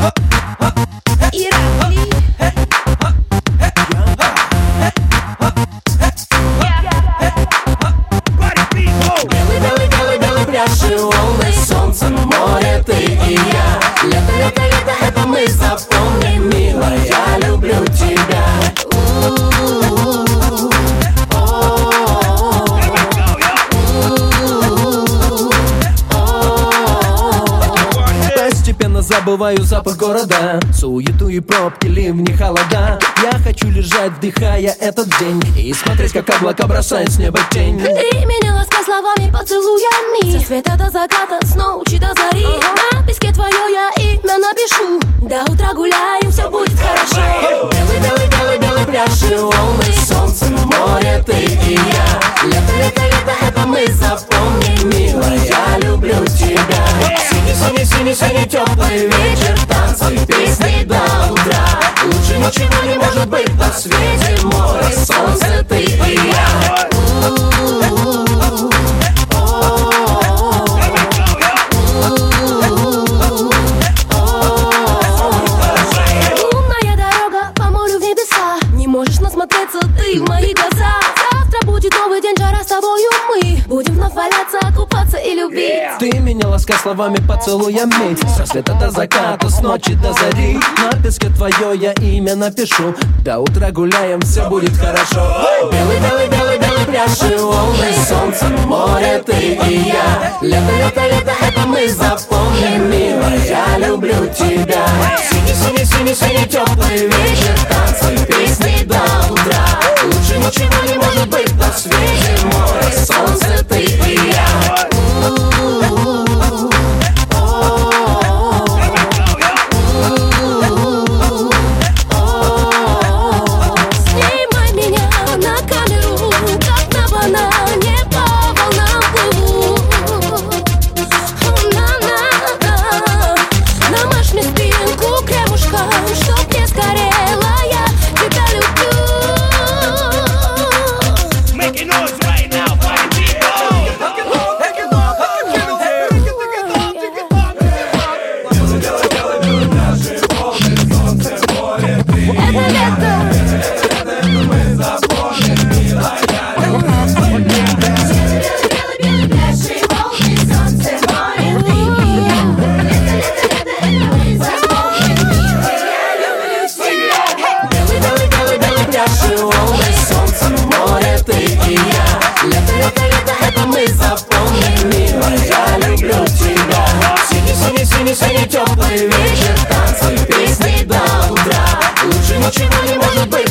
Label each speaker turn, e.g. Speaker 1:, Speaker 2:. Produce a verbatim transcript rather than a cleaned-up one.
Speaker 1: Пляши, волны, солнце, море, ты и я. Лето, лето, лето, это мы запомним, милая, я люблю тебя. Постепенно забываю запах города, суету и пробки, ливни, холода. Я хочу лежать, вдыхая этот день, и смотреть, как облака бросают с неба тень.
Speaker 2: Ты меня ласкай словами, поцелуями, со света до заката, с ночи до зари. На песке твое я имя напишу, до утра гуляем, все будет хорошо.
Speaker 1: Белый, белый, белый, белый пляж и волны, солнце, море, ты и я. Лето, лето, лето, это мы запомним, милая, я люблю тебя. Синий, синий, синий, синий, теплый вечер, танцы, песни до утра. Лучше ничего не может быть на свете, море, солнце, ты и я.
Speaker 2: Лунная дорога по морю в небеса, не можешь насмотреться ты в мои глаза. Завтра будет новый день, жара, с тобою мы будем вновь валяться, купаться и любить.
Speaker 1: Ты меня ласкай словами, поцелуями, со света до заката, с ночи до зари. На песке твое я имя напишу, до утра гуляем, все будет хорошо. Белый, белый, белый, белый пляж и волны, солнце, море, ты и я. Лето, лето, лето, это мы запомним, милая, я люблю тебя. Синий, синий, синий, синий, теплый вечер, танцы, песни до утра. Лучше ничего не может быть на свете, море, солнце, ты и я.
Speaker 2: Снимай меня на камеру, как на банане по волнам плыву. На-на-на, намажь мне спинку кремушком, чтоб не сгорела, я тебя люблю.
Speaker 3: Making noise right now, party people.
Speaker 2: Это лето.
Speaker 1: Белый, белый, белый, белый пляж и волны, солнце, море, ты и я. Лето, лето, лето, это мы запомним, милая, я люблю тебя. Синий, синий, синий, синий, теплый вечер, танцы, песни до утра. Лучше ничего не может быть